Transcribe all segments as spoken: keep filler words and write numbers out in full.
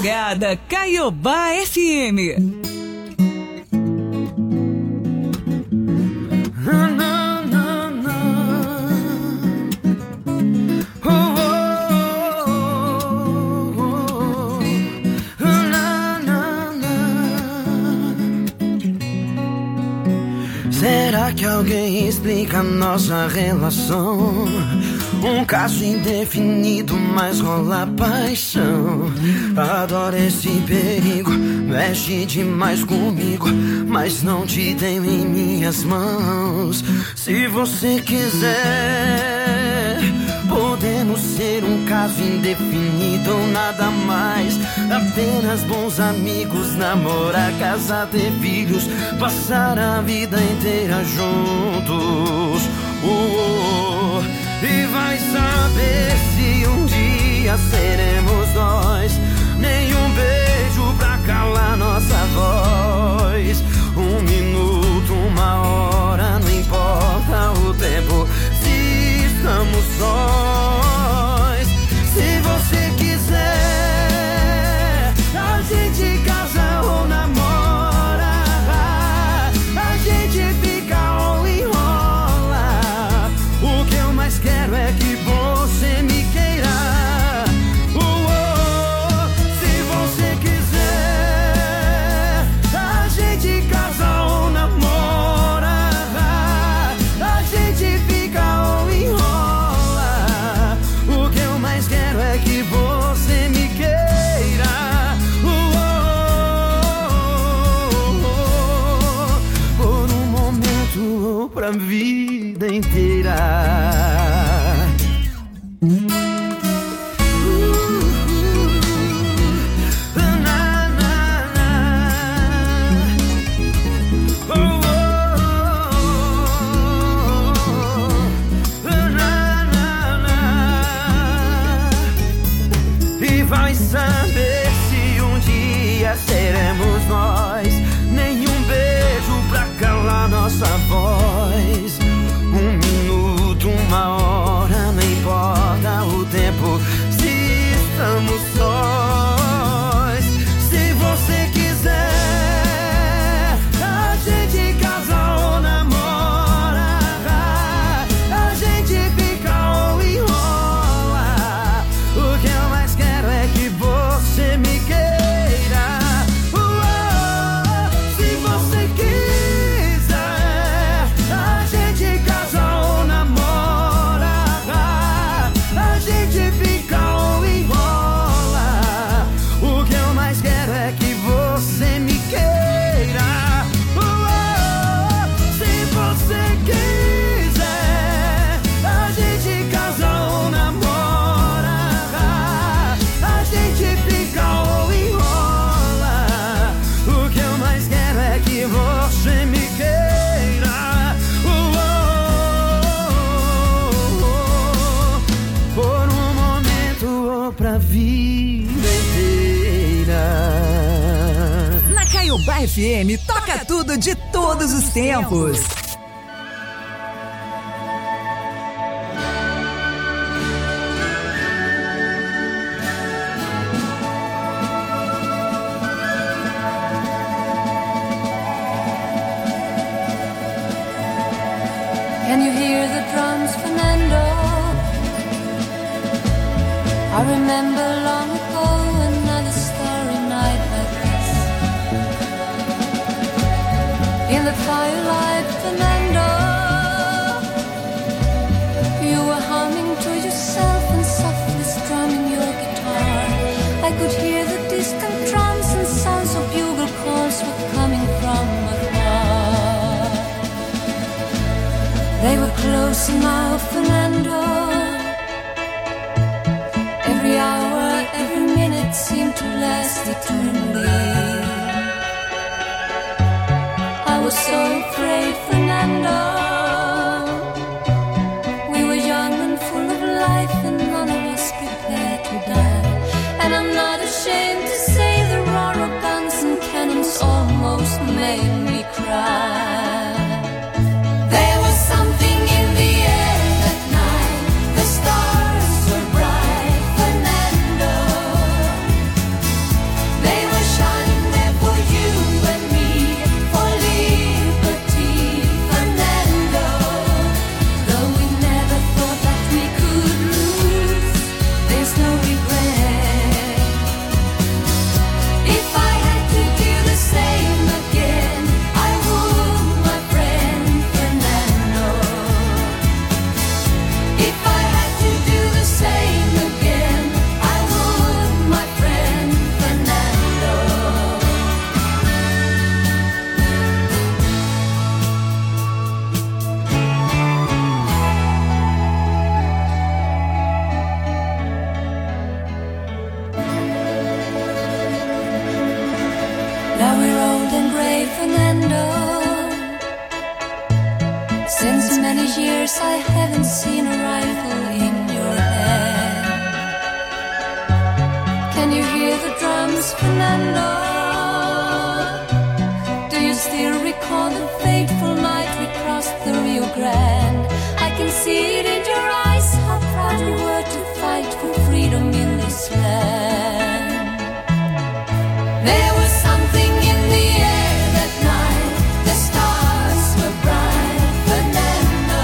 madrugada, Caiobá F M. Será que alguém explica nossa relação? Um caso indefinido, mas rola paixão. Adoro esse perigo, mexe demais comigo, mas não te tenho em minhas mãos. Se você quiser, podemos ser um caso indefinido ou nada mais. Apenas bons amigos, namorar, casar, ter filhos, passar a vida inteira juntos. uh, uh, uh. E vai saber se um dia seremos nós. Nenhum beijo pra calar nossa voz. Um minuto, uma hora, não importa o tempo, se estamos sós. Se você quiser, a gente casa ou namora, a gente fica ou enrola. O que eu mais quero é que você me queira. uh, oh, Se você quiser, a gente casa ou namora, a gente fica ou enrola. O que eu mais quero é que você me queira. uh, oh, Por um momento ou pra vida inteira. E vai saber se um dia seremos nós. Nenhum beijo pra calar nossa voz. Um minuto, uma hora, não importa o tempo, se estamos sós. Se você quiser, a gente casa ou namora, a gente fica ou enrola. O que eu mais quero é que você me queira. uh, oh, Se você quiser, a gente casa ou namora, a gente fica ou enrola. O que eu mais quero é que você me queira. uh, oh, Se você quiser, a gente casa ou namora, a gente fica ou enrola. O que eu mais quero é que você me queira. uh, oh, Por um momento ou pra vida inteira. Na Caiobá F M, toca tudo de todos os tempos. Can you hear the drums, Fernando? I remember long ago another starry night like this. In the firelight, Fernando, you were humming to yourself and softly strumming your guitar. I could hear the distant drums and sounds of bugle calls were coming from afar. They were close now, Fernando. Every hour, every minute seemed to last eternally. I was so afraid, Fernando. We were young and full of life, and none of us prepared to die. And I'm not ashamed to say the roar of guns and cannons almost made me cry. There was something in the air that night. The stars were bright, Fernando. years I haven't seen a rifle in your hand. Can you hear the drums, Fernando? Do you still recall the fateful night we crossed the Rio Grande? I can see it in your eyes, how proud you were to fight for freedom in this land. There was something in the air that night, the stars were bright, Fernando.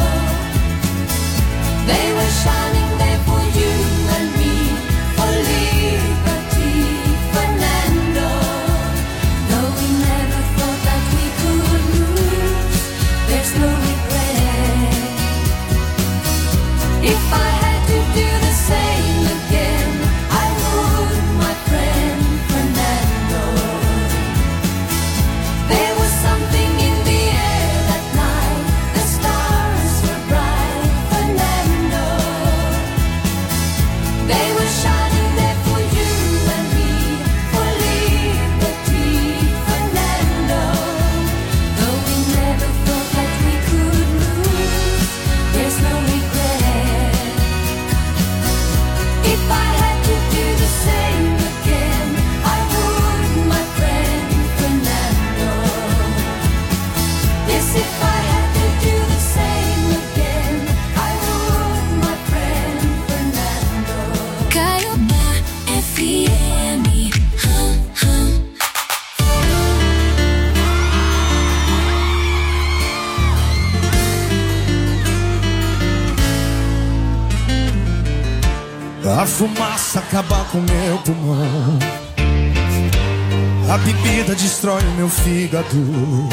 They were shining there for you and me, for liberty, Fernando. Though we never thought that we could lose, there's no regret. If I had to do the same again, I would, my friend Fernando. There was something in the air that night, the stars were bright, Fernando. They were shining there for you and me, for liberty, Fernando. Though we never thought that we could lose, there's no regret. If I had to do the same again, I would, my friend Fernando. Yes, if I had to do the same again, I would, my friend Fernando. Caiobá F M. Hum, hum. A fumaça acaba com meu pulmão, a bebida destrói o meu fígado,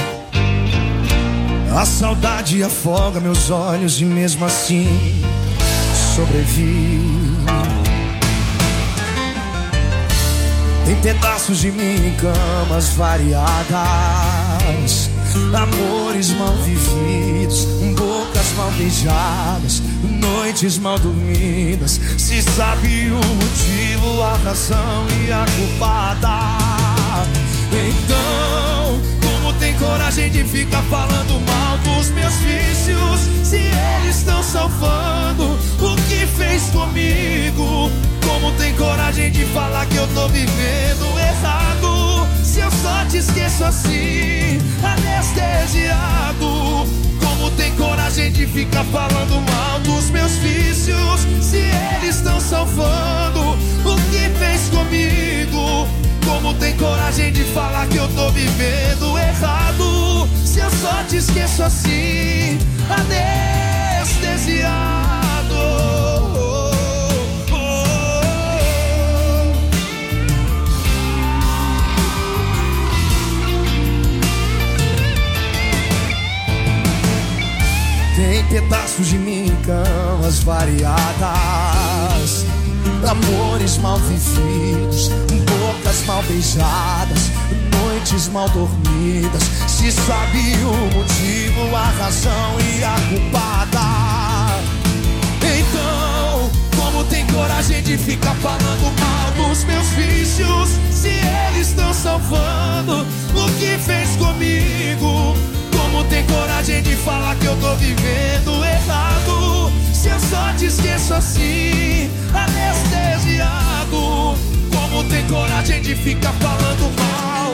a saudade afoga meus olhos e mesmo assim sobrevivo. Tem pedaços de mim em camas variadas, amores mal vividos, bocas mal beijadas, noites mal dormidas. Se sabe o motivo, a razão e a culpada, então como tem coragem de ficar falando mal dos meus vícios, se eles estão salvando o que fez comigo? Como tem coragem de falar que eu tô vivendo errado, se eu só te esqueço assim, anestesiado? Como tem coragem de ficar falando mal dos meus vícios, se eles estão salvando o que fez comigo? Como tem coragem de falar que eu tô vivendo errado, se eu só te esqueço assim, anestesiado? Tem pedaços de mim em camas variadas, amores mal vividos, bocas mal beijadas, noites mal dormidas. Se sabe o motivo, a razão e a culpada, então como tem coragem de ficar falando mal dos meus vícios, se eles estão salvando o que fez comigo? Como tem coragem de falar que eu tô vivendo errado, se eu só te esqueço assim, anestesiado? Como tem coragem de ficar falando mal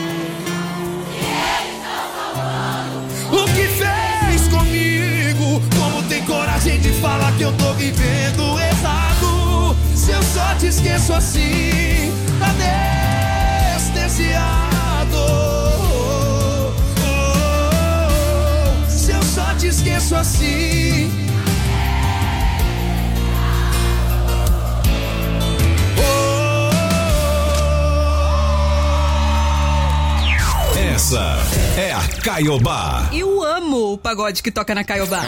o que fez comigo? Como tem coragem de falar que eu tô vivendo errado, se eu só te esqueço assim, anestesiado? Só te esqueço assim. Essa é a Caiobá. Eu amo o pagode que toca na Caiobá.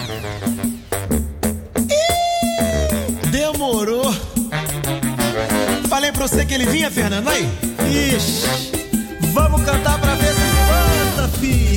Demorou. Falei pra você que ele vinha, Fernando, aí? Ixi, vamos cantar pra ver se canta, fi.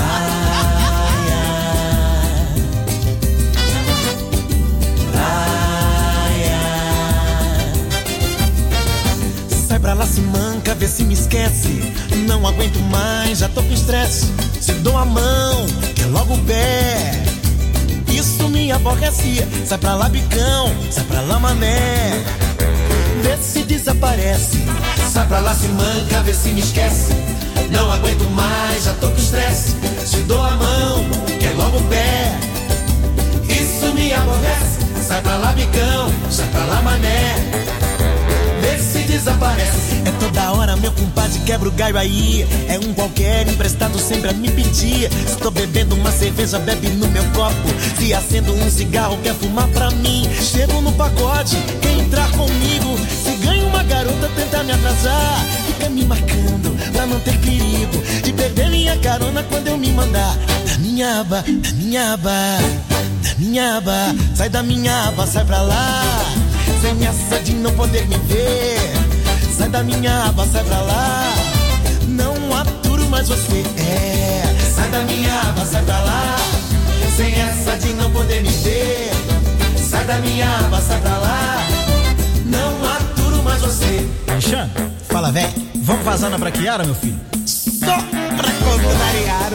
Sai pra lá, se manca, vê se me esquece. Não aguento mais, já tô com estresse. Se dou a mão, quer logo o pé. Isso me aborrece. Sai pra lá, bicão, sai pra lá, mané. Vê se desaparece. Sai pra lá, se manca, vê se me esquece. Não aguento mais, já tô com estresse. Te dou a mão, quer logo o pé. Isso me aborrece. Sai pra lá, bicão, sai pra lá, mané. Vê se desaparece. É toda hora, meu compadre, quebra o galho aí. É um qualquer emprestado sempre a me pedir. Estou bebendo uma cerveja, bebe no meu copo. Se acendo um cigarro, quer fumar pra mim. Chego no pagode, quer entrar comigo. Se ganha uma garota, tenta me atrasar. Fica me marcando pra não ter perigo de perder minha carona quando eu me mandar. Da minha aba, da minha aba, da minha aba. Sai da minha aba, sai pra lá. Sem essa de não poder me ver. Sai da minha aba, sai pra lá. Não aturo mais você, é. Sai da minha aba, sai pra lá. Sem essa de não poder me ver. Sai da minha aba, sai pra lá. Não aturo mais você. Xan, fala, véi. Vamos vazar na braquiara, meu filho? Só pra contrariar.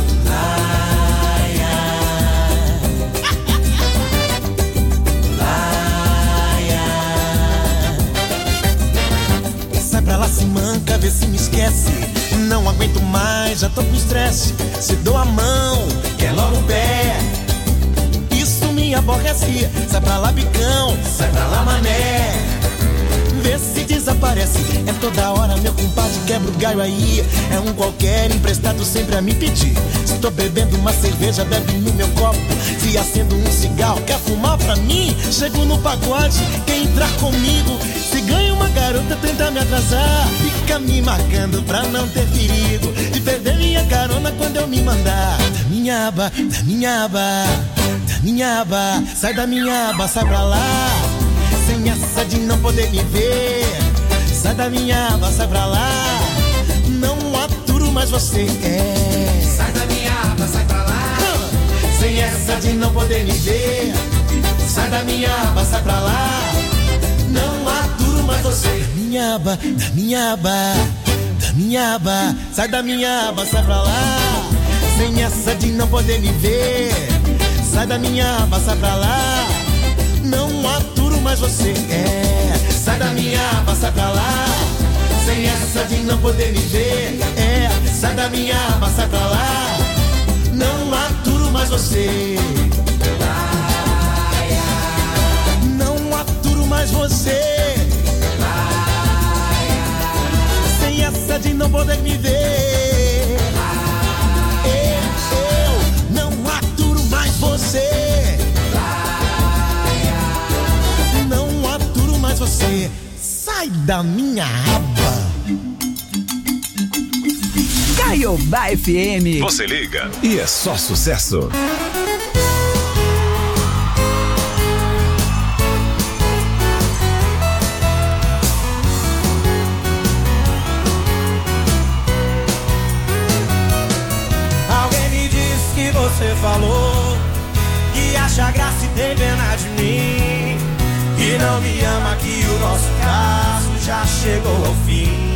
Sai pra lá, se manca, vê se me esquece. Não aguento mais, já tô com estresse. Se dou a mão, quer logo o pé. Isso me aborrece. Sai pra lá, bicão, sai pra lá, mané. Vê se desaparece. É toda hora, meu compadre, quebra o galho aí. É um qualquer emprestado sempre a me pedir. Se tô bebendo uma cerveja, bebe no meu copo. Se acendo um cigarro, quer fumar pra mim. Chego no pagode, quer entrar comigo. Se ganha uma garota, tenta me atrasar. Fica me marcando pra não ter perigo de perder minha carona quando eu me mandar. Da minha aba, da minha aba, da minha aba. Sai da minha aba, sai pra lá. Sem essa de não poder me ver. Sai da minha aba, sai pra lá. Não aturo mais você, é. Sai da minha aba, sai pra lá. uh. Sem essa de não poder me ver. Sai da minha aba, sai pra lá. Não aturo mais você. Da minha aba, da minha aba, da minha aba. Sai da minha aba, sai pra lá. Sem essa de não poder me ver. Sai da minha aba, sai pra lá. Não aturo mais você, é. Sai da minha aba, sai pra lá. Sem essa de não poder me ver, é. Sai da minha aba, sai pra lá. Não aturo mais você. Não aturo mais você. Sem essa de não poder me ver, eu não aturo mais você. Não aturo mais você. Sai da minha aba. Caiobá F M. Você liga e é só sucesso. Alguém me disse que você falou que acha graça e tem pena de mim, que não me ama, que o nosso caso já chegou ao fim.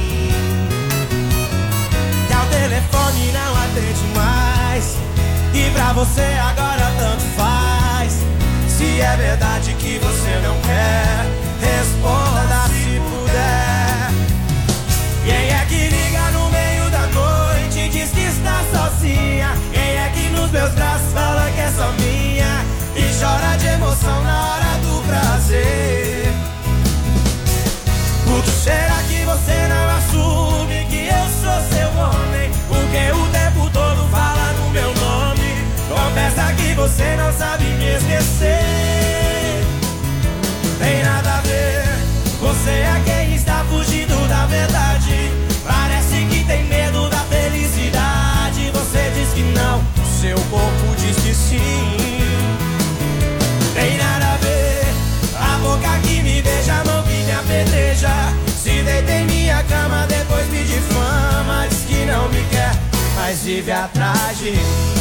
Que ao telefone não atende mais, e pra você agora tanto faz. Se é verdade que você não quer, responda se puder. Quem é que liga no meio da noite e diz que está sozinha? Quem é que nos meus braços fala que é só minha e chora de emoção na hora do prazer? Puto, será que você não assume que eu sou seu homem? Porque o tempo todo fala no meu nome. Confessa que você não sabe me esquecer. Tem nada a ver, você é quem está fugindo da verdade. Parece que tem medo da felicidade. Você diz que não, seu corpo diz que sim. Tem nada a ver, a boca que me beija, a mão que me apedreja. Se deita em minha cama, depois me difama. Diz que não me quer, mas vive atrás de mim.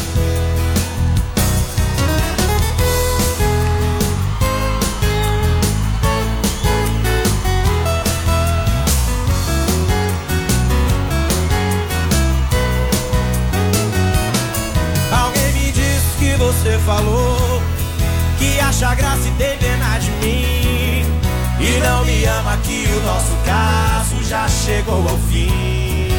Alguém me disse que você falou ela chegou ao fim.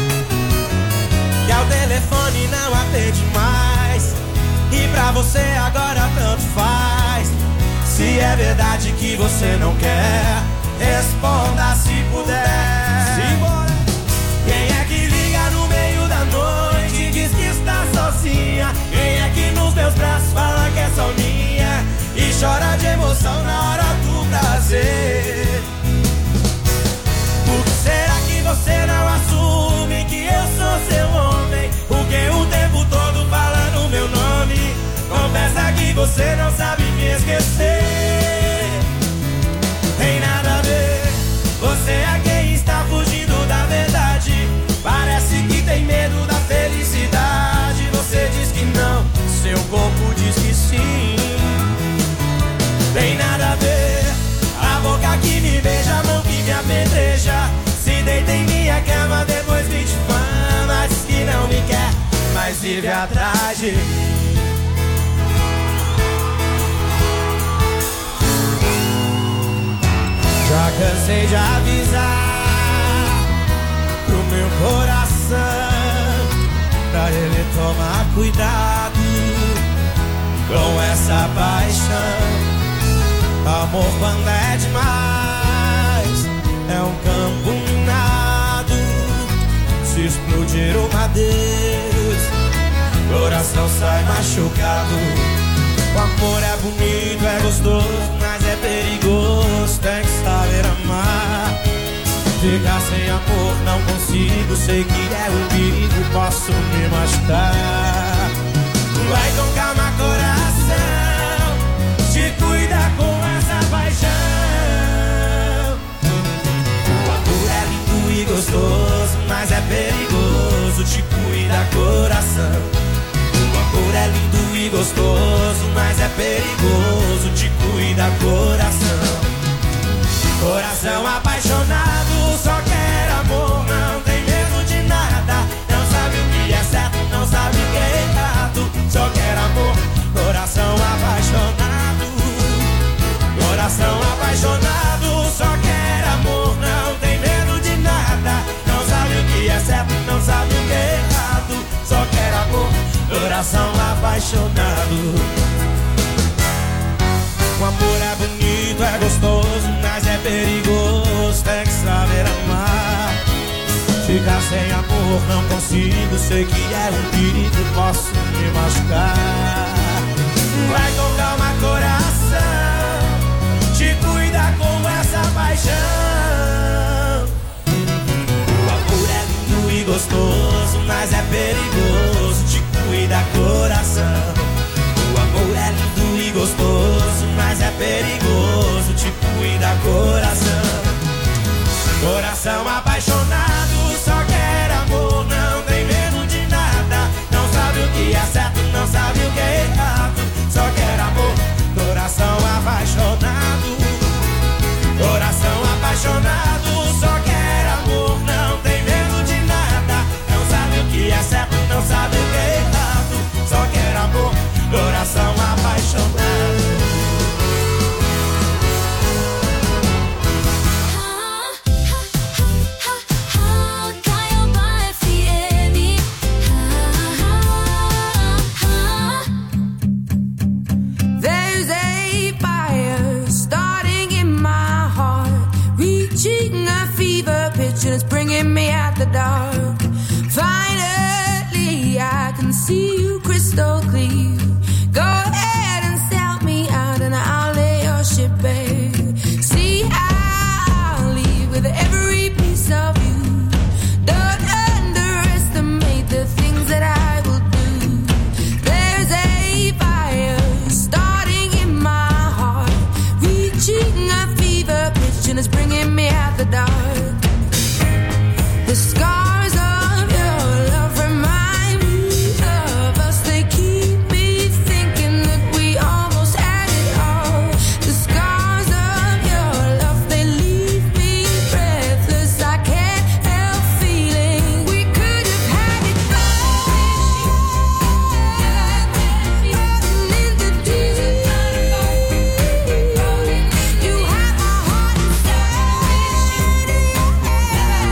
E ao telefone não atende mais, e pra você agora tanto faz. Se é verdade que você não quer, responda se puder. Simbora. Quem é que liga no meio da noite e diz que está sozinha? Quem é que nos meus braços fala que é só minha e chora de emoção na hora do prazer? Por que será que você não assume que eu sou seu homem? Porque o tempo todo falando meu nome, confessa que você não sabe me esquecer. Tem nada a ver, você é quem está fugindo da verdade. Parece que tem medo da felicidade. Você diz que não, seu corpo diz que sim. Tem nada a ver, a boca que me beija, a mão que me apedreja, se deita em minha cama, depois me difama. Diz que não me quer, mas vive atrás de mim. Já cansei de avisar pro meu coração, pra ele tomar cuidado com essa paixão. Amor quando é demais é um campo minado. Se explodir uma vez, coração sai machucado. O amor é bonito, é gostoso, mas é perigoso, tem que saber amar. Ficar sem amor não consigo, sei que é um perigo, posso me machucar. Vai com calma, coração, te cuida com essa paixão. O amor é lindo e gostoso, mas é perigoso, te cuida, coração. O amor é lindo e gostoso, mas é perigoso, te cuida, coração. Coração apaixonado, só quer amor, não tem medo de nada. Não sabe o que é certo, não sabe o que é errado, só quer amor. Coração apaixonado, coração apaixonado, só quer amor, não tem medo de nada. Não sabe o que é certo, não sabe o que é errado, só quer amor. Coração apaixonado. O amor é bonito, é gostoso, mas é perigoso, tem que saber amar. Ficar sem amor não consigo, sei que é um perigo, posso me machucar. Vai com calma, coração, te cuida com essa paixão. O amor é lindo e gostoso, mas é perigoso, te cuida, coração. O amor é lindo e gostoso, mas é perigoso, te cuida, coração. Coração apaixonado, só quer amor, não tem medo de nada. Não sabe o que é certo, não sabe o que é errado, só quer amor. Coração apaixonado, coração apaixonado, só quer amor, não tem medo de nada. Não sabe o que é certo, não sabe o que é errado, só quer amor. Coração apaixonado. There's a fire starting in my heart, reaching a fever pitch and it's bringing me out the dark. Finally I can see you crystal clear. Go ahead and sell me out and I'll lay your ship bare. See, I'll leave with every piece of you. Don't underestimate the things that I will do. There's a fire starting in my heart, reaching a fever pitch and it's bringing me out the dark. The scars of your love remind me of us. They keep me thinking that we almost had it all. The scars of your love, they leave me breathless. I can't help feeling we could have had it all. In the deep, you have my heart inside.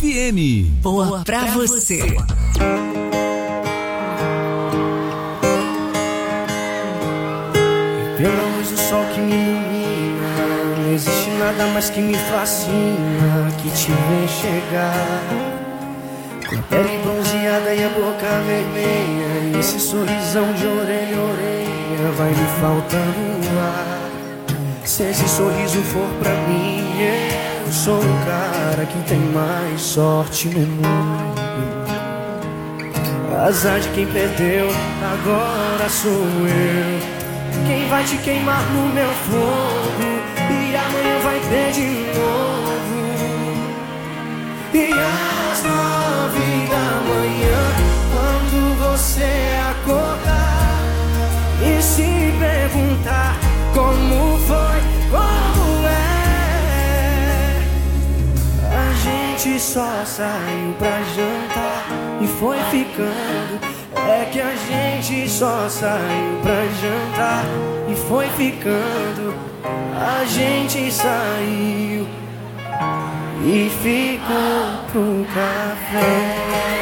F M. Boa pra você. Pela luz do sol que me ilumina, não existe nada mais que me fascina que te ver chegar. Com a pele bronzeada e a boca vermelha, e esse sorrisão de orelha a orelha, vai me faltando ar. Se esse sorriso for pra mim, eu sou o cara que tem mais sorte no mundo. Azar de quem perdeu, agora sou eu. Quem vai te queimar no meu fogo, e amanhã vai ter de novo. E às nove da manhã, quando você acordar e se perguntar como foi, como é, a gente só saiu pra jantar e foi ficando. É que a gente só saiu pra jantar e foi ficando. A gente saiu e ficou pro café.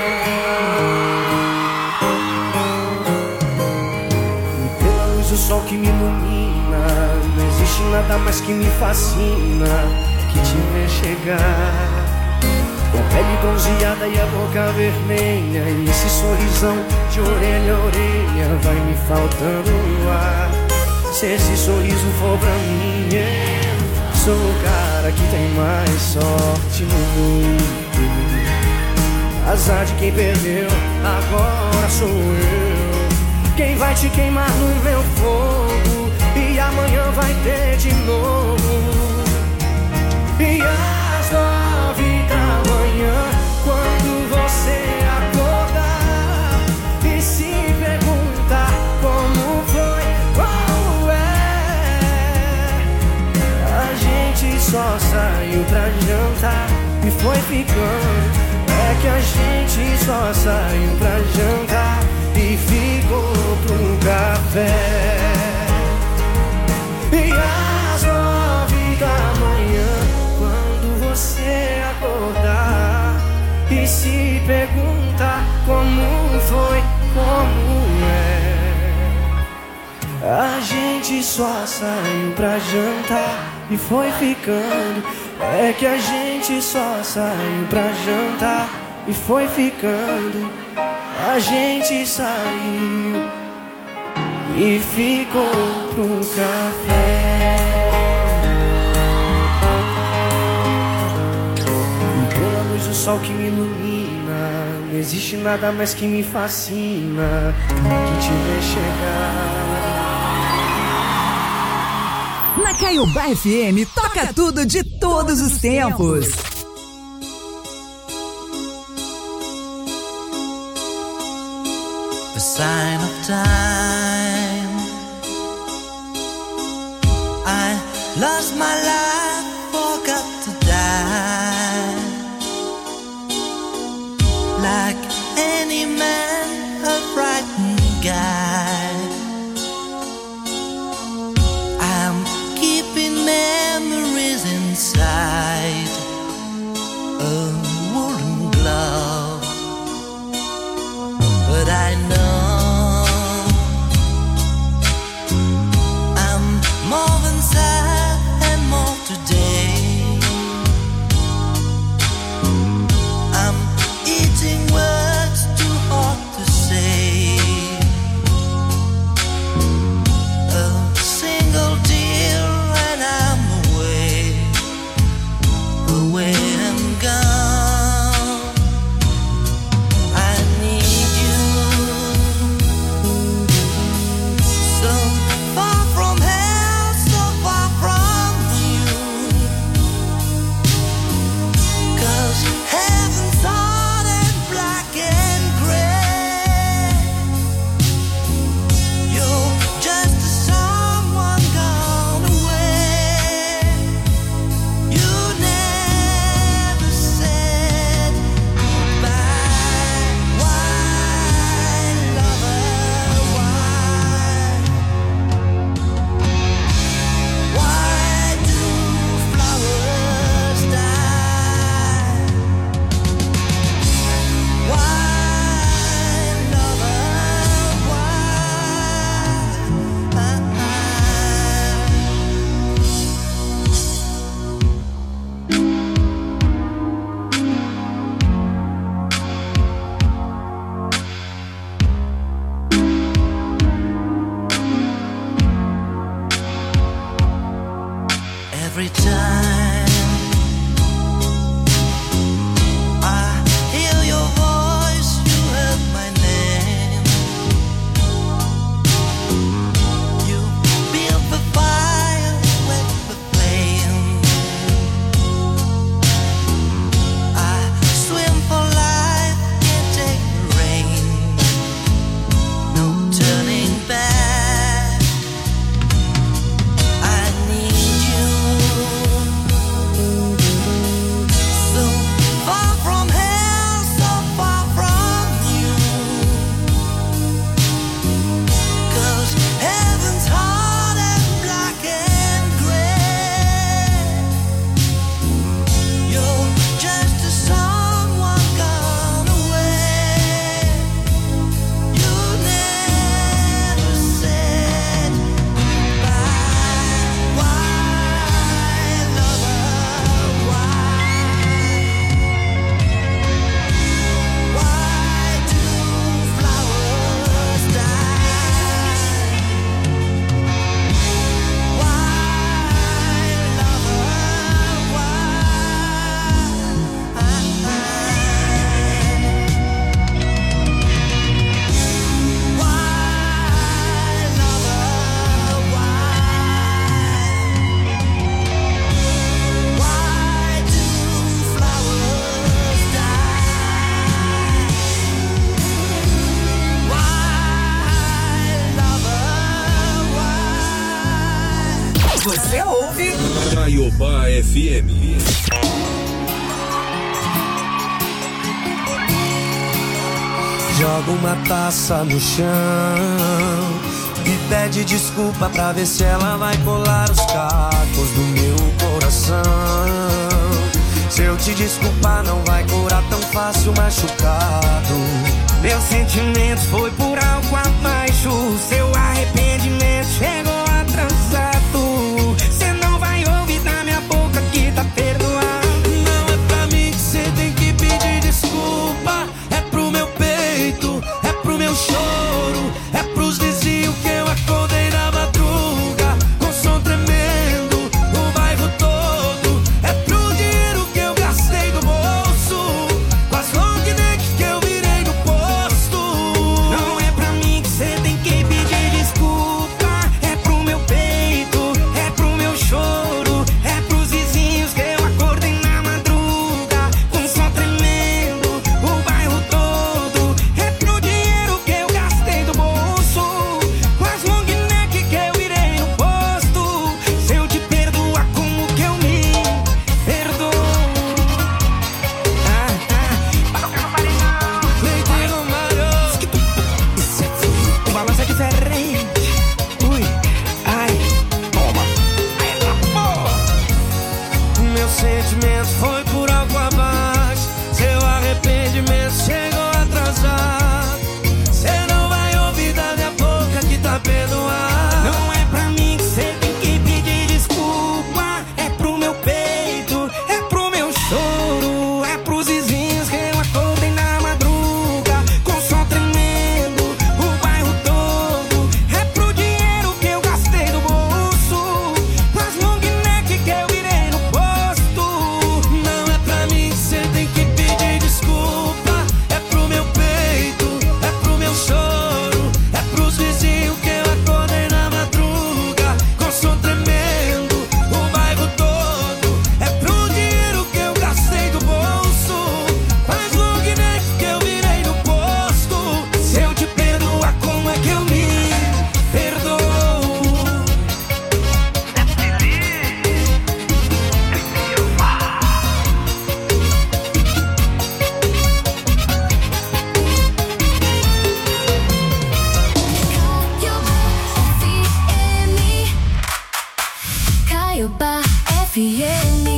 E pela luz do sol que me ilumina, não existe nada mais que me fascina que te ver chegar. Com a pele bronzeada e a boca vermelha, e esse sorrisão de orelha a orelha, vai me faltando ar. Se esse sorriso for pra mim, eu sou o cara que tem mais sorte no mundo. Azar de quem perdeu, agora sou eu. Quem vai te queimar no meu fogo, e amanhã vai ter de novo. E às nove da manhã, quando você acordar e se perguntar como foi, como é, a gente só saiu pra jantar e foi ficando. É que a gente só saiu pra jantar e ficou pro café. E às nove da manhã, quando você acordar e se perguntar como foi, como é, a gente só saiu pra jantar e foi ficando. É que a gente só saiu pra jantar e foi ficando. A gente saiu e ficou pro café. E pela luz do sol que me ilumina, não existe nada mais que me fascina que te ver chegar. Na Caiobá F M, toca tudo de todos os tempos. The sign of time. I lost my life, forgot to die. Like any man, a frightened guy. I'm keeping memories inside a woolen glove, but I know I'm more than sad and more to every time I hear your voice, you heard my name. You built the fire, wet the flame. I swim for life, can't take the rain. No turning back. I need you. So far from hell, so far from you. 'Cause heaven's hard and black and gray. You're just a someone gone away. You never said goodbye. Why, lover, why? Why do flowers die? Why, lover, Você ouve Caiobá F M. Joga uma taça no chão e pede desculpa pra ver se ela vai colar os cacos do meu coração. Se eu te desculpar não vai curar tão fácil machucado. Meu sentimento foi por algo abaixo. Seu arrependimento chegou atrasado. Cê não vai ouvir da minha boca que tá perdoado. Não é pra mim que cê tem que pedir desculpa. É pro meu peito, é pro meu choro, é pros vizinhos que eu acordei na madruga com som tremendo, o bairro todo. É pro dinheiro que eu gastei do bolso, com as long neck que eu virei no posto. Não é pra mim que cê tem que pedir desculpa. É pro meu peito, é pro meu choro, é pros vizinhos que eu acordei na madruga com som tremendo, o bairro todo. É pro dinheiro que eu gastei do bolso, com as long neck que eu virei no posto. Se eu te perdoar, como que eu me perdoo? Ah, ah, Leite Romário. Isso é fruto. O balanço é diferente. Ui, ai, toma. Ai, tá bom. Meu sentimento foi por algo abaixo. Seu arrependimento chegou atrasado. Cê não vai ouvir da minha boca que tá perdoado. Não é pra mim que cê tem que pedir desculpa. É pro meu peito, é pro meu choro, é pros vizinhos que eu acordei na madruga com som tremendo, o bairro todo. É pro dinheiro que eu gastei do bolso, com as long neck que eu virei no posto. Não é pra mim que cê tem que pedir desculpa. É pro meu peito, é pro meu choro, é pros vizinhos que eu acordei na madruga com som tremendo, o bairro todo. É pro dinheiro que eu gastei do bolso, com as long neck que eu virei no posto. Se eu te perdoar, como é que eu me perdoo? Caiobá F M.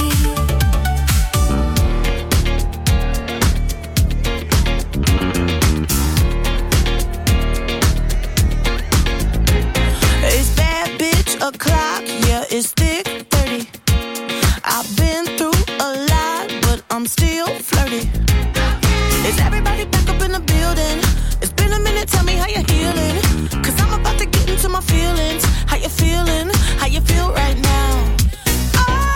It's bad bitch o'clock, yeah, it's thick thirty. I've been through a lot, but I'm still flirty. Is everybody back up in the building? It's been a minute, tell me how you're healing. 'Cause I'm about to get into my feelings. How you feeling? How you feel right now? Oh,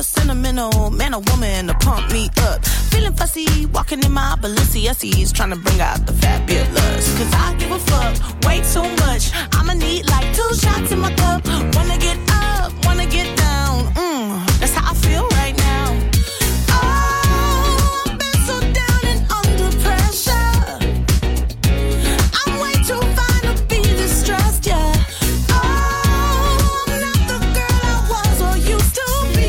sentimental man or woman to pump me up. Feeling fussy, walking in my Balenciennes, trying to bring out the fabulous. Cause I give a fuck way too much. I'ma need like two shots in my cup. Wanna get up, wanna get down. Mmm, that's how I feel right now. Oh, I've been so down and under pressure. I'm way too fine to be distressed, yeah. Oh, I'm not the girl I was or used to be.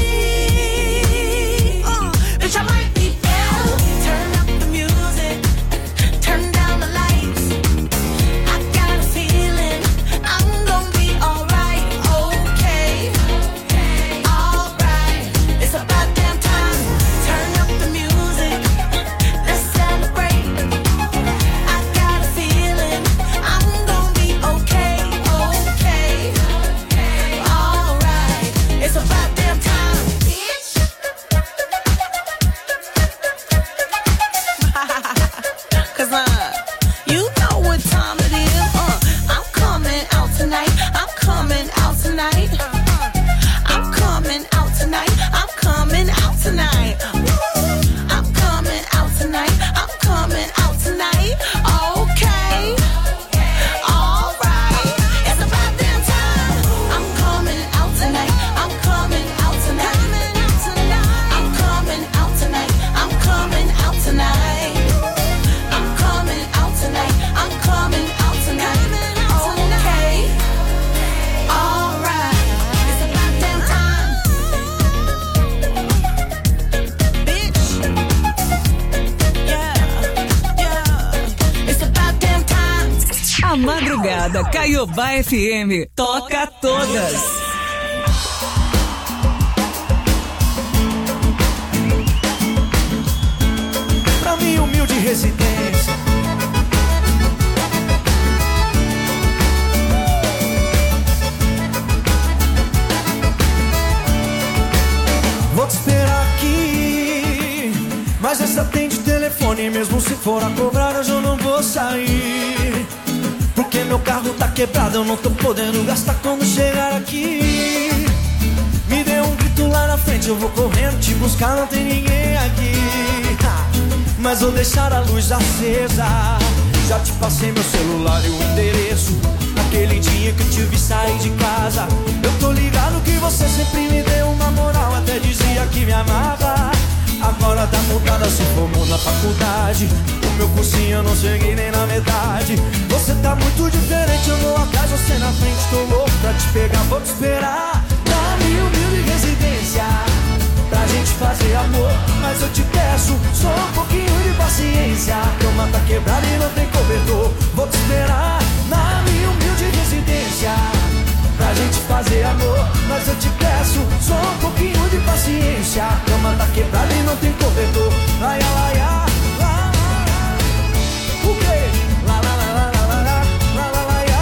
Uh, bitch, I might be down. Turn up the music, turn down the lights. I got a feeling I'm gonna be alright, okay, alright. It's about damn time. Turn up the music, let's celebrate. I got a feeling I'm gonna be okay, okay, alright. It's about damn time, bitch. Cause uh, you know what time it is. Uh, I'm coming out tonight. I'm coming out tonight. I'm coming out tonight. I'm coming out tonight. Woo. I'm coming out tonight. I'm coming out tonight. Okay. Alright. It's about damn time. I'm coming out tonight. I'm coming out tonight. I'm coming out tonight. I'm coming out tonight. I'm coming out tonight. I'm coming out tonight. Okay. Alright. It's about damn time. Bitch. Yeah. Yeah. It's about damn time. A madrugada Caiobá F M toca todas. Pra minha humilde residência. Vou te esperar aqui, mas essa tem de telefone. Mesmo se for a cobrar, hoje eu não vou sair. Porque meu carro tá quebrado, eu não tô podendo gastar quando chegar aqui. Me dê um grito lá na frente, eu vou correndo te buscar, não tem ninguém aqui. Ha! Mas vou deixar a luz acesa. Já te passei meu celular e o endereço. Naquele dia que eu te vi sair de casa, eu tô ligado que você sempre me deu uma moral, até dizia que me amava. Agora tá mudada, se formou na faculdade. O meu cursinho eu não cheguei nem na metade. Você tá muito diferente, eu vou atrás, você na frente. Tô louco pra te pegar, vou te esperar na minha humilde residência, pra gente fazer amor. Mas eu te peço só um pouquinho de paciência. A cama tá quebrada e não tem cobertor. Vou te esperar na minha humilde residência, pra gente fazer amor. Mas eu te peço só um pouquinho de paciência. A cama tá quebrada e não tem cobertor. Ai, ai, ai, lá, lá, lá. O quê? Lá, lá, lá, lá, lá, lá, lá, lá, lá, lá.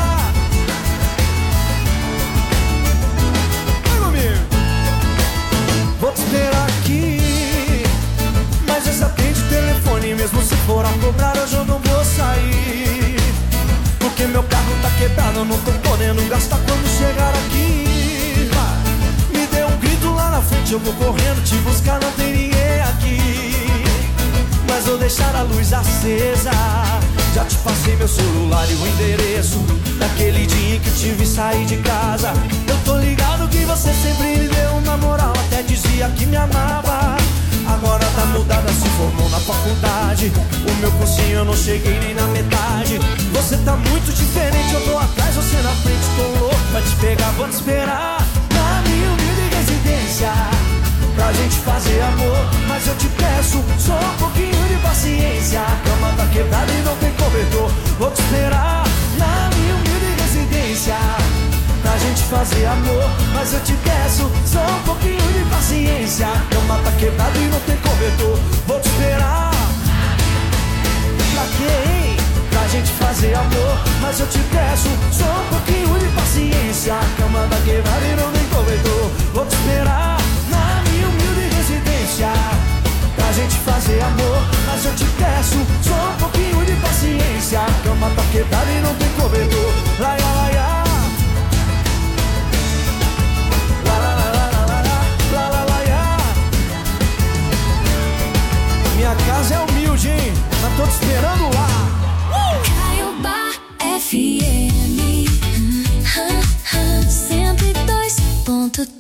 Vai comigo. Vou te esperar aqui, mas essa tem de telefone. Mesmo se for a cobrar, hoje eu não vou sair. Porque meu carro tá quebrado, eu não tô podendo gastar quando chegar aqui. Me dê um grito lá na frente, eu vou correndo te buscar, não tem ninguém aqui. Mas vou deixar a luz acesa. Já te passei meu celular e o endereço. Naquele dia que eu te vi sair de casa, eu tô ligado que você sempre me deu uma moral, até dizia que me amava. Agora tá mudada, se formou na faculdade. O meu cursinho eu não cheguei nem na metade. Você tá muito diferente, eu tô atrás, você na frente. Tô louco pra te pegar, vou te esperar na minha humilde residência, pra gente fazer amor. Mas eu te peço só um pouquinho de paciência. A cama tá quebrada e não tem cobertor. Vou te esperar na minha humilde residência, pra gente fazer amor. Mas eu te peço só um pouquinho de paciência. A cama tá quebrada e não tem cobertor. Vou te esperar. Pra quê, hein? Pra gente fazer amor. Mas eu te peço só um pouquinho de paciência. A cama tá quebrada e não tem cobertor. Vou te esperar na minha humilde residência, pra gente fazer amor. Mas eu te peço só um pouquinho de paciência. A cama tá quebrada e não tem cobertor. Laia, laia. La, la, la, la.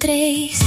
três.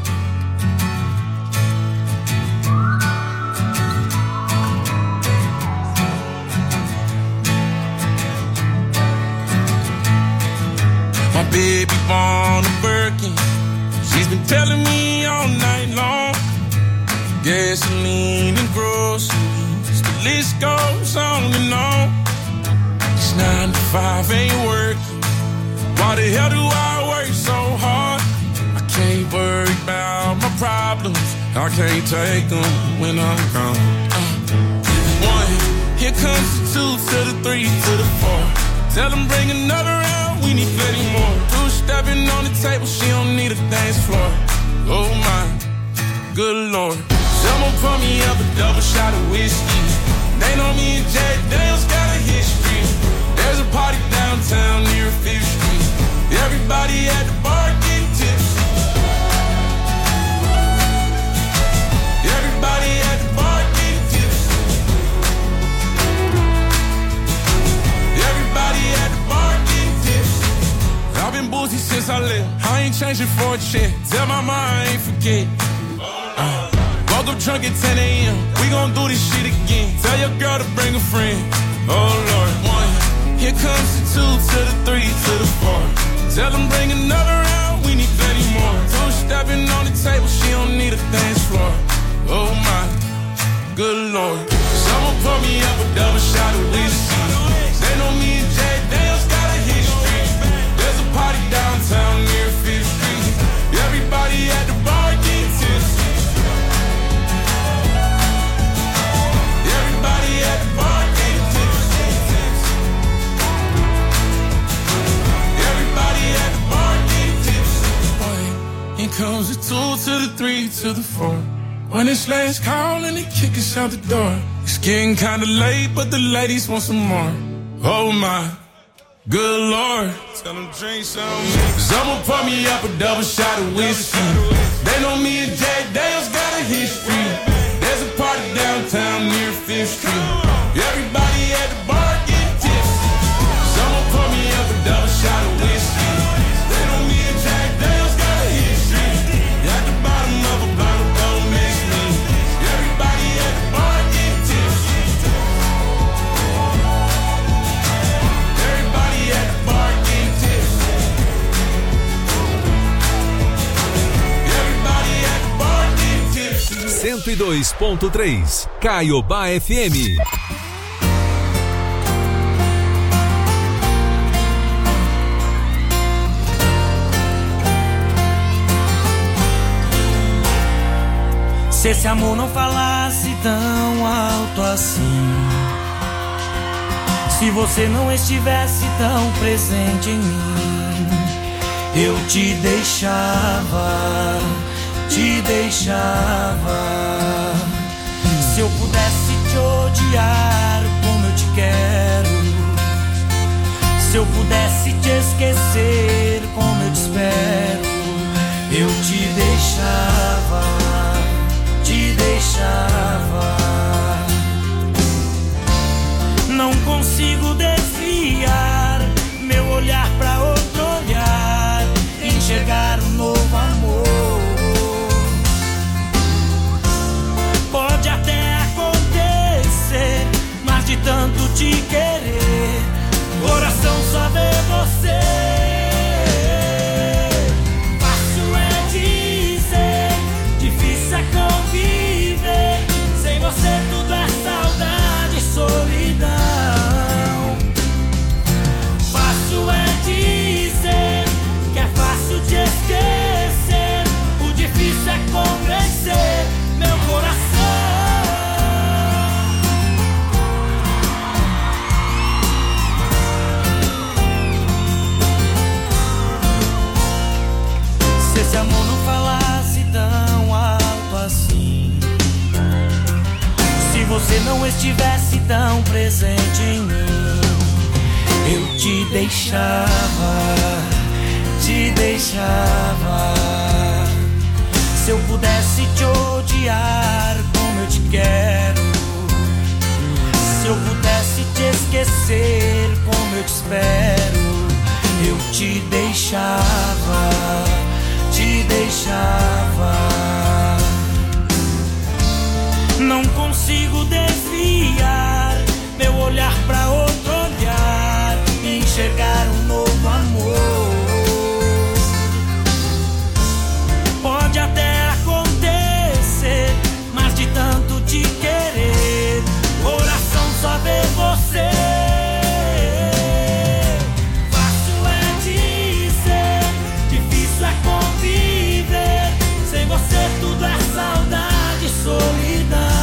My baby born a Birkin. She's been telling me all night long. Gasoline and groceries, the list goes on and on. This nine to five ain't working. Why the hell do I work so hard? I can't worry about my problems. I can't take them when I'm gone. Uh, one, here comes the two to the three to the four. Tell them bring another round, we need plenty more. Two stepping on the table, she don't need a dance floor. Oh my, good Lord. Someone pour me up a double shot of whiskey. They know me and Jack Daniels got a history. There's a party downtown near Fifth Street. Everybody at the bar getting tipsy. Everybody at the bar getting tipsy. Everybody at the bar getting tipsy. I've been boozy since I left. I ain't changing for a check. Tell my mom I ain't forget. Uh. Woke up drunk at ten a.m. We gon' do this shit again. Tell your girl to bring a friend. Oh Lord, one. Here comes the two to the three to the four. Tell them bring another round. We need plenty more. Two stepping on the table. She don't need a dance floor. Oh my, good Lord. Someone pour me up a double shot of whiskey. They know me and Jack Daniels got a history. There's a party downtown near Fifth Street. Everybody at the bar getting tipsy. Everybody at the bar getting tipsy. Everybody at the bar getting tipsy. Here comes the two to the three to the four. When it's last call and they kick us out the door. It's getting kinda late, but the ladies want some more. Oh my, good Lord. Tell them drink some. Someone pour me up a double shot of whiskey. They know me and Jack Daniels got a history. There's a party downtown near Fifth Street. Everybody at the bar getting tipsy. Someone pour me up a double shot of whiskey. They know me and Jack Daniels got a history. At the bottom of a bottle, don't miss me. Everybody at the bar getting tipsy. Everybody at the bar getting tipsy. Everybody at the bar getting tipsy. cento e dois ponto três Caiobá F M. Se esse amor não falasse tão alto assim, se você não estivesse tão presente em mim, eu te deixava, te deixava. Se eu pudesse te odiar como eu te quero, se eu pudesse te esquecer como eu te espero, eu te deixava, te deixava. Não consigo desviar meu olhar pra outro olhar, enxergar um novo amor. Pode até acontecer, mas de tanto te querer, coração só vê você. Fácil é dizer, difícil é conviver. Sem você tudo é saudade e solidão. Fácil é dizer que é fácil te esquecer. O difícil é convencer meu coração. Se esse amor não falasse tão alto assim, se você não estivesse tão presente em mim, eu te deixava, te deixava. Se eu pudesse te odiar como eu te quero, se eu pudesse te esquecer como eu te espero, eu te deixava, te deixava. deixava. Não consigo desviar meu olhar pra outro olhar e enxergar um novo amor. Pode até acontecer, mas de tanto te querer, coração só vê você. Fácil é dizer, difícil é conviver. Sem você tudo é saudade e solidão.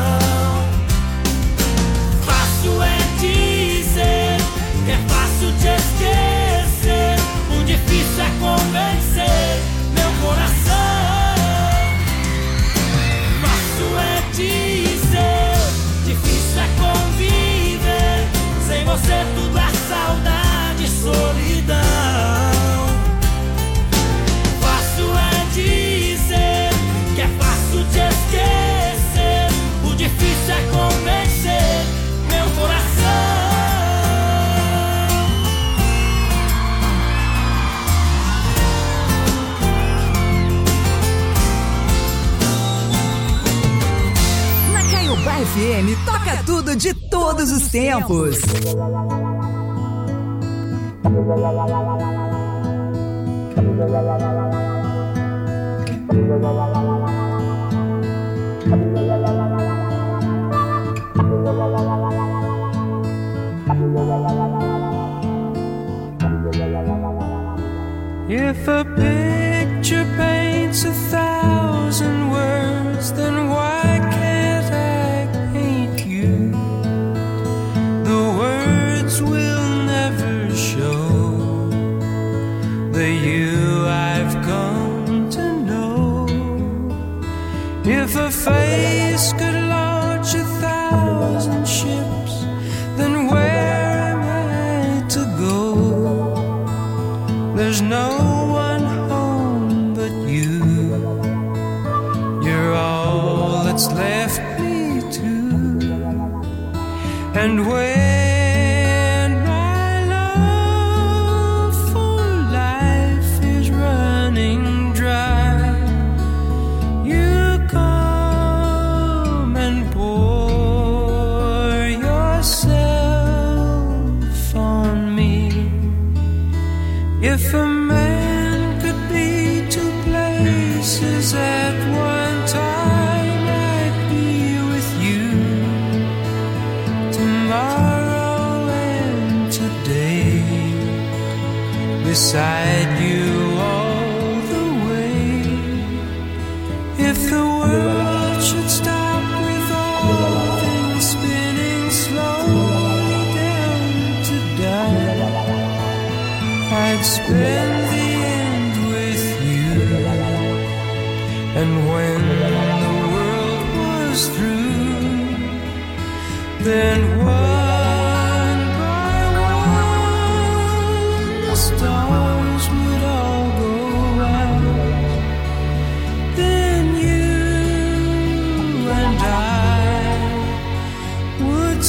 Fácil é dizer que é fácil te esquecer. O difícil é convencer meu coração. Fácil é dizer, difícil é conviver. Sem você tudo é saudade e solidão. Fácil é dizer que é fácil te esquecer. O difícil é convencer meu coração. Na Caiobá F M toca tudo de todos os tempos. If a picture paints a thousand words, then why can't I paint you? The words will never show the you I've come to know. If a face could launch a thousand ships, then where am I to go? There's no one home but you. You're all that's left me to. And when my love for life is running dry, you come and pour yourself on me. If a man could be two places at one time, I'd be with you tomorrow and today, beside you all the way. If the world should stop with all things spinning slowly down to die, I'd spend the end with you. And when the world was through, then one by one the stars would all go out. Then you and I would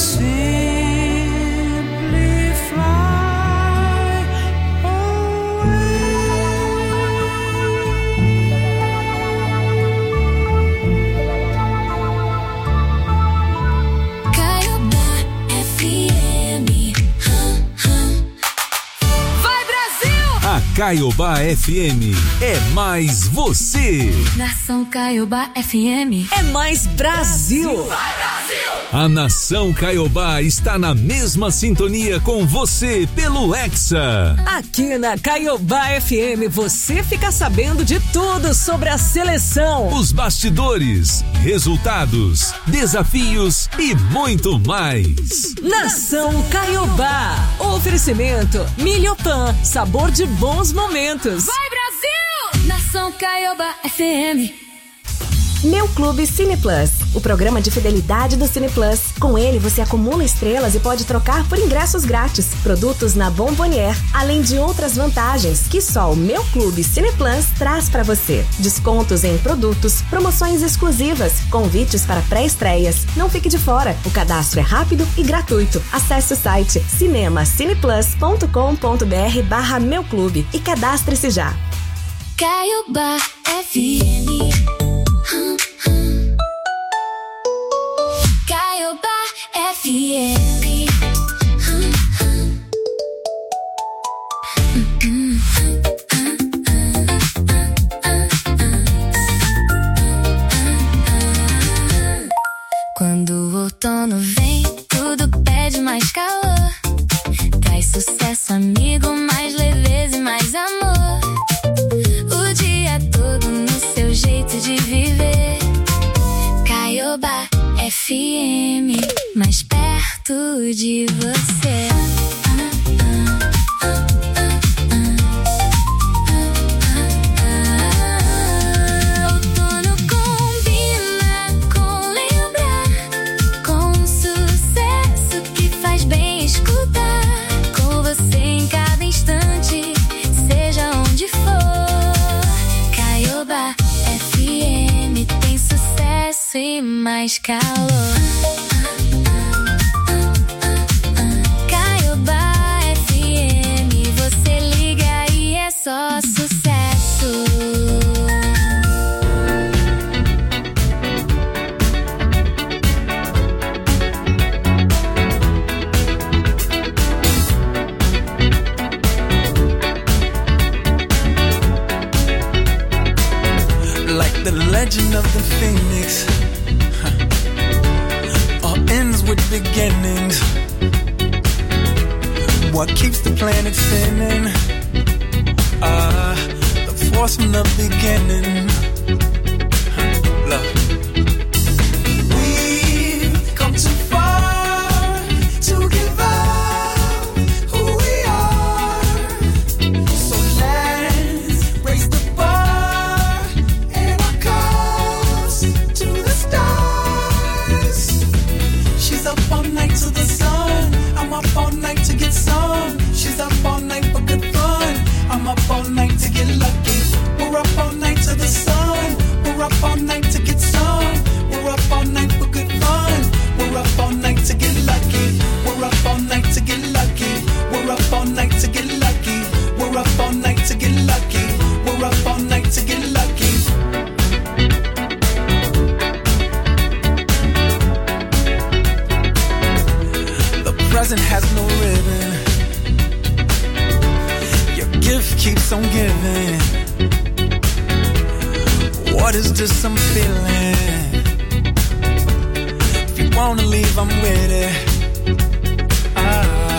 simply fly away. Caiobá F M. Vai, Brasil! A Caiobá F M é mais você. Nação Caiobá F M. É mais Brasil. A Nação Caiobá está na mesma sintonia com você pelo Hexa. Aqui na Caiobá F M você fica sabendo de tudo sobre a seleção. Os bastidores, resultados, desafios e muito mais. Nação Caiobá. Oferecimento Milhopan, sabor de bons momentos. Vai, Brasil! Nação Caiobá F M. Meu Clube Cine Plus, o programa de fidelidade do Cine Plus. Com ele você acumula estrelas e pode trocar por ingressos grátis, produtos na Bombonier, além de outras vantagens que só o Meu Clube Cine Plus traz para você. Descontos em produtos, promoções exclusivas, convites para pré-estreias. Não fique de fora, o cadastro é rápido e gratuito. Acesse o site cinema cineplus ponto com ponto br barra Meu Clube e cadastre-se já. Caiobá F M. Hum, hum. Caiobá F M. Hum, hum. Hum, hum. Quando o outono vem, tudo pede mais calor. Traz sucesso, amigo, mais leveza e mais amor. O dia todo no seu jeito de viver. Caiobá F M, mais perto de você. Outono combina com lembrar, com sucesso que faz bem escutar. Com você em cada instante, seja onde for. Caiobá F M tem sucesso e mais calor. Caiobá F M, você liga e é só sucesso. Like the legend of the phoenix, huh. All ends with beginnings. What keeps the planet spinning? Ah, uh, the force from the beginning. Huh. Love. We've come too far to give up who we are. So let's raise the bar and our cups to the stars. She's up all night to the sun. I'm up all night to get some. She's up all night for good fun. I'm up all night to get lucky. We're up all night to the sun. We're up all night to get some. We're up all night for good fun. We're up all night to get lucky. We're up all night to get lucky. We're up all night to get lucky. We're up all night to get lucky. We're up all night to get lucky. The present has no ribbon. Your gift keeps on giving. What is this I'm feeling? If you wanna leave, I'm with it. Ah.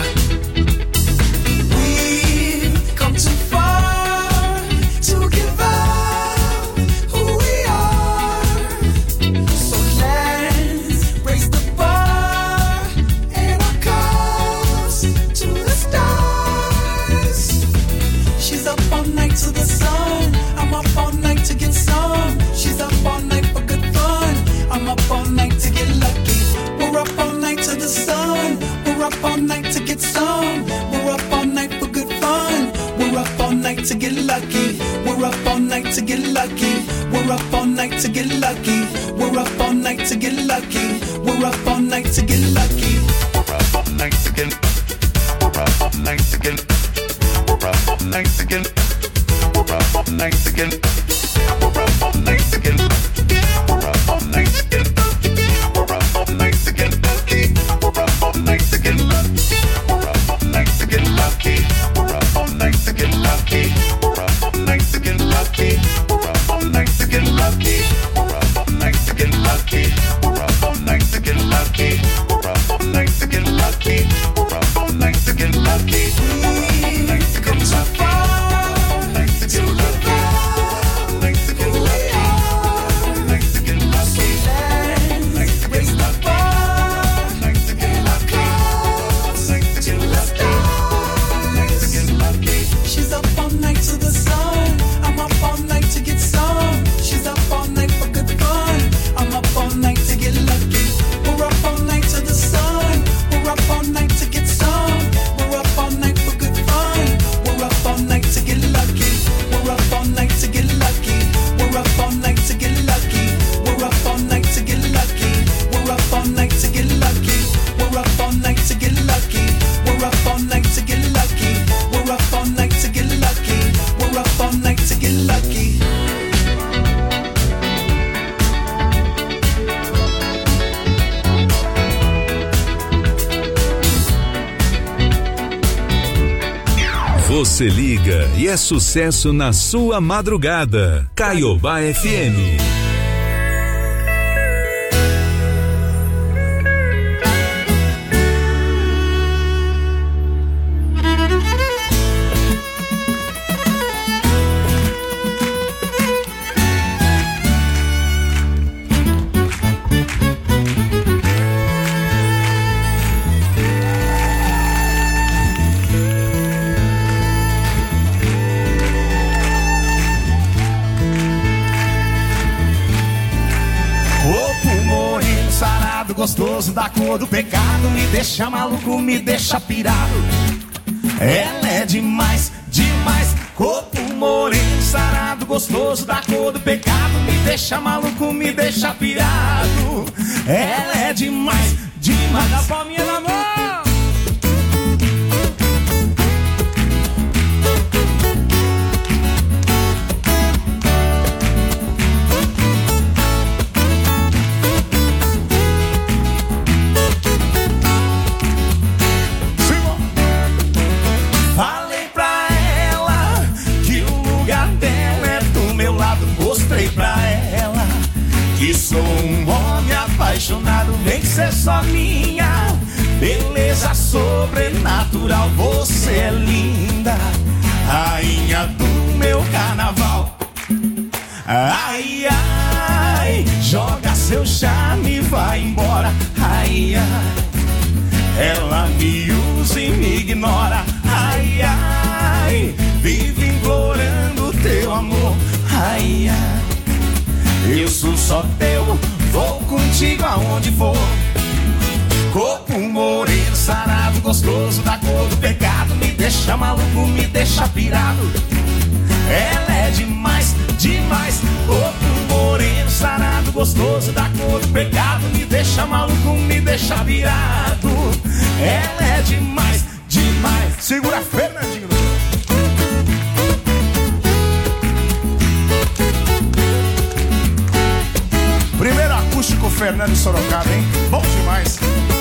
We've come too far to give up who we are. So let's raise the bar and our cups to the stars. She's up all night to the sun. I'm up all night to get some. She's up all night for good fun. I'm up all night to get lucky. We're up all night to the sun. We're up all night to get some. We're up all night for good fun. We're up all night to get lucky. We're up all night to get lucky. We're up all night to get lucky. We're up all night to get lucky. We're up all night to get lucky. We're up all night to get. We're up all night to get. We're up all night to get. We're up all night to get. We're up all night to get. We're up all night to get. We're up all night to get lucky. We're up all night to get lucky. We're up all night to get lucky. We're up all night to get lucky. We're up all night to get lucky. We're up all night to get lucky. We're up all night to get lucky. We're up all night to get lucky. We're up all night to get lucky. We're up all night to get lucky. We're up all night to get lucky. Night to get lucky. Night to get lucky. Você liga e é sucesso na sua madrugada. Caiobá F M. Gostoso da cor do pecado, me deixa maluco, me deixa pirado. Ela é demais, demais. Corpo moreno, sarado, gostoso da cor do pecado, me deixa maluco, me deixa pirado. Ela é demais, demais. Dá palminha na mão. Sou um homem apaixonado, vem ser só minha. Beleza sobrenatural, você é linda, rainha do meu carnaval. Ai, ai, joga seu charme e vai embora. Ai, ai, ela me usa e me ignora. Ai, ai, vive implorando teu amor. Ai, ai, eu sou só teu, vou contigo aonde for. Corpo moreno, sarado, gostoso da cor do pecado, me deixa maluco, me deixa pirado. Ela é demais, demais. Corpo moreno, sarado, gostoso da cor do pecado, me deixa maluco, me deixa pirado. Ela é demais, demais. Segura, Fernandinho. Primeiro acústico Fernando e Sorocaba, hein? Bom demais.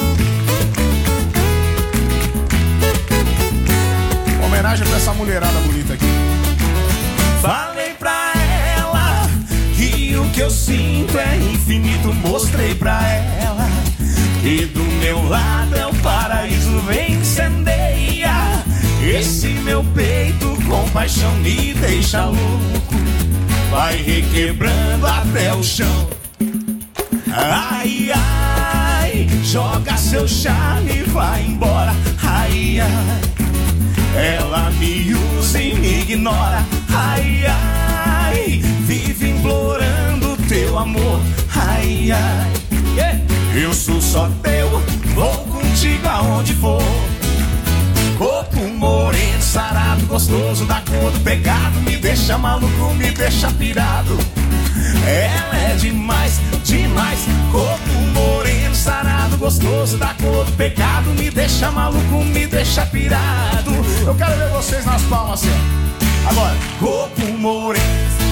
Homenagem pra essa mulherada bonita aqui. Falei pra ela que o que eu sinto é infinito. Mostrei pra ela que do meu lado é o paraíso. Vem, incendeia esse meu peito com paixão, me deixa louco. Vai requebrando até o chão. Ai, ai, joga seu charme e vai embora. Ai, ai, ela me usa e me ignora. Ai, ai, vive implorando teu amor. Ai, ai, eu sou só teu, vou contigo aonde for. Corpo moreno, sarado, gostoso da cor do pecado, me deixa maluco, me deixa pirado. Ela é demais, demais. Corpo moreno, sarado, gostoso da cor do pecado, me deixa maluco, me deixa pirado. Eu quero ver vocês nas palmas assim. Agora, corpo moreno,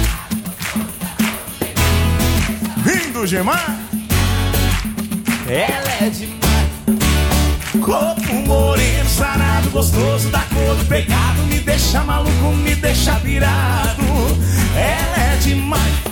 vindo gemar. Ela é demais. Corpo moreno, sarado, gostoso da cor do pecado, me deixa maluco, me deixa pirado. Ela é demais.